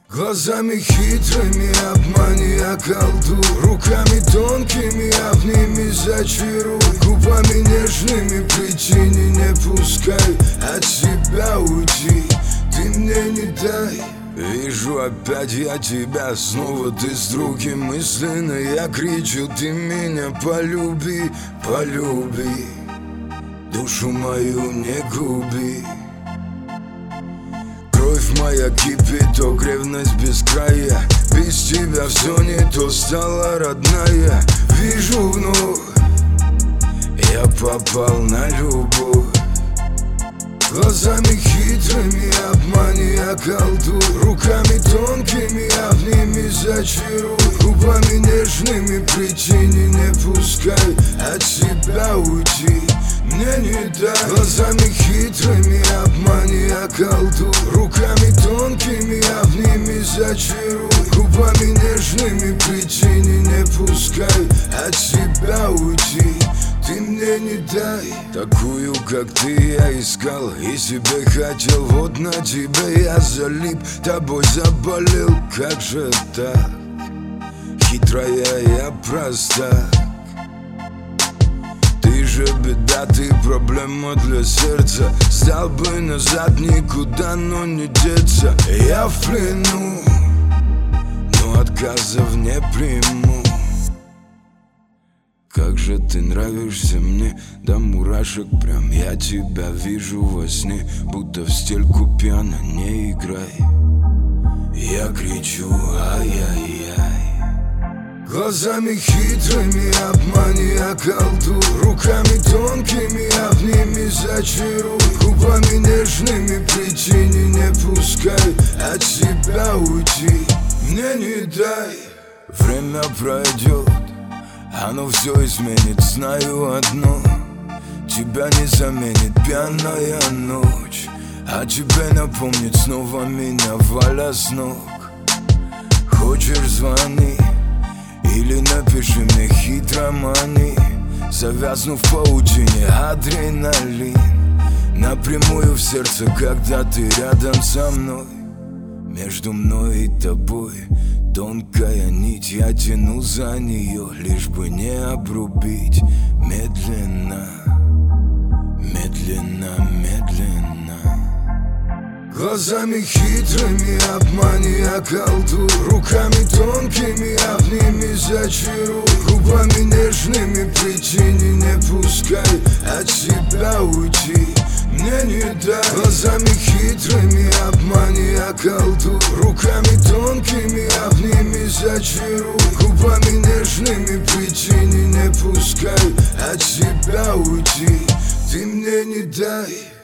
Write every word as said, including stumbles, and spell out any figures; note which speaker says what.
Speaker 1: Глазами хитрыми обмани, околдуй, руками тонкими обними, зачаруй, губами нежными причини, не пускай от себя уйти, ты мне не дай. Вижу опять я тебя, снова ты с другим, мысленно я кричу: ты меня полюби, полюби, душу мою не губи. Кровь моя кипит, о ревность без края, без тебя все не то, стала родная. Вижу вновь, я попал на любовь. Глазами хитрыми обмани, околдуй, руками тонкими обними, зачаруй, губами нежными причини, не пускай от себя уйти, мне не дай. Глазами хитрыми обмани, околдуй, руками тонкими обними, зачаруй, губами нежными причини, не пускай от себя уйти, ты мне не дай. Такую, как ты, я искал и себе хотел, вот на тебе я залип, тобой заболел. Как же так? Хитрая я проста. Ты же беда, ты проблема для сердца. Сдал бы назад никуда, но не деться. Я в плену, но отказов не приму. Как же ты нравишься мне, до мурашек прям. Я тебя вижу во сне, будто в стельку пьяно, не играй. Я кричу: ай-яй-яй. Глазами хитрыми обмани, околдуй, руками тонкими обними, зачаруй, губами нежными причини, не пускай от себя уйти, мне не дай. Время пройдет, оно все изменит, знаю одно: тебя не заменит пьяная ночь, а тебе напомнит снова меня, валя с ног. Хочешь — звони или напиши мне хитромани, завязнув в паутине адреналин, напрямую в сердце, когда ты рядом со мной. Между мной и тобой тонкая нить, я тяну за нее, лишь бы не обрубить. Медленно, медленно, медленно. Глазами хитрыми обмани, околдуй, руками тонкими обними, зачаруй, губами нежными причини, не пускай от себя уйти, мне не дай. Глазами хитрыми обмани, околдуй, руками тонкими обними, зачаруй, губами нежными причини, не пускай от себя уйти, ты мне не дай.